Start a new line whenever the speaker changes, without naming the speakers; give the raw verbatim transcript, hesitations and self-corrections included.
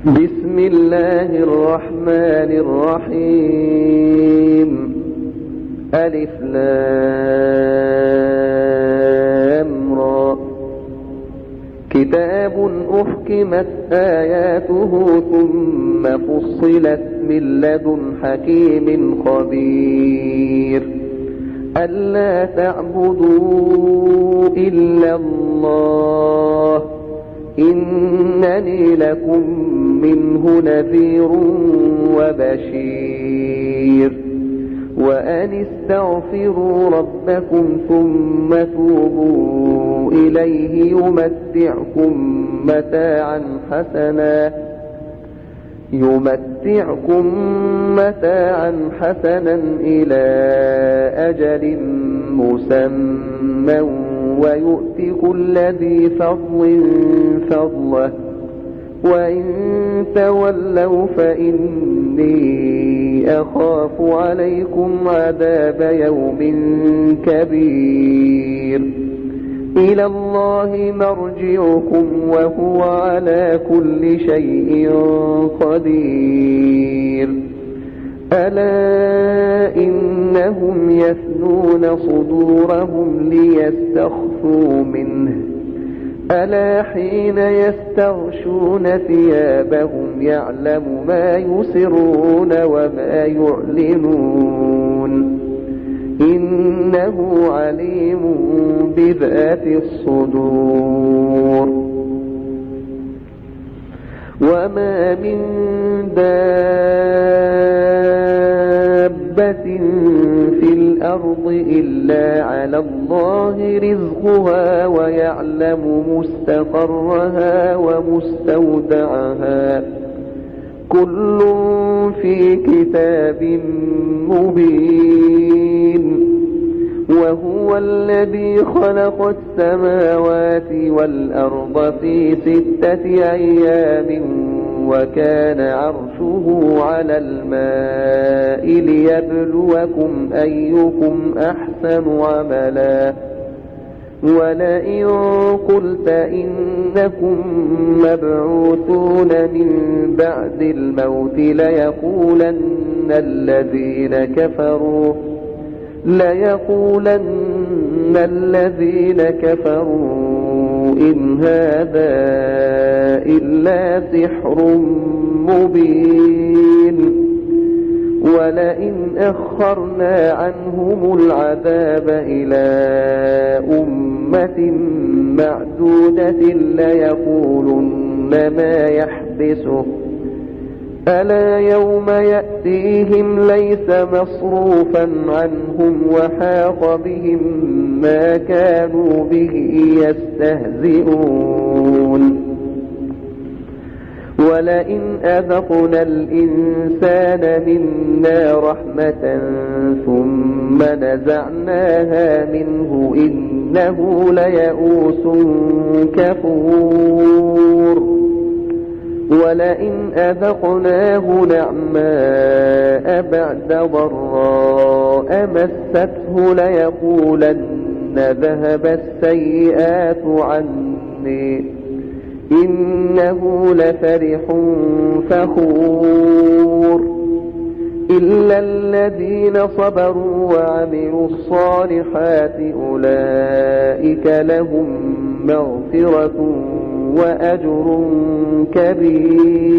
بسم الله الرحمن الرحيم. ألف لام را. كتاب أحكمت آياته ثم فصلت من لدن حكيم خبير. ألا تعبدوا إلا الله إنني لكم منه نذير وبشير. وأن استغفروا ربكم ثم توبوا إليه يمتعكم متاعا حسنا يمتعكم متاعا حسنا إلى أجل مسمى ويؤتي كل ذي فضل فضله. وإن تولوا فإني أخاف عليكم عذاب يوم كبير. إلى الله مرجعكم وهو على كل شيء قدير. ألا إنهم يثنون صدورهم ليستخفوا منه ألا حين يستغشون ثيابهم يعلم ما يسرون وما يعلنون إنه عليم بذات الصدور. وما من دابة في الأرض إلا على الله رزقها ويعلم مستقرها ومستودعها كل في كتاب مبين. وهو الذي خلق السماوات والأرض في ستة أيام وكان عرشه على الماء ليبلوكم أيكم أحسن عملا. ولئن قلت إنكم مبعوثون من بعد الموت ليقولن الذين كفروا ليقولن الذين كفروا إن هذا إلا سحر مبين. ولئن أخرنا عنهم العذاب إلى أمة معدودة ليقولن ما يحبسه ألا يوم يأتيهم ليس مصروفا عنهم وحاق بهم ما كانوا به يستهزئون. ولئن أذقنا الإنسان منا رحمة ثم نزعناها منه إنه ليئوس كفور. ولئن أذقناه نعماء بعد ضراء مسته ليقولن ذهب السيئات عني إنه لفرح فخور. إلا الذين صبروا وعملوا الصالحات أولئك لهم مغفرة وأجر كبير.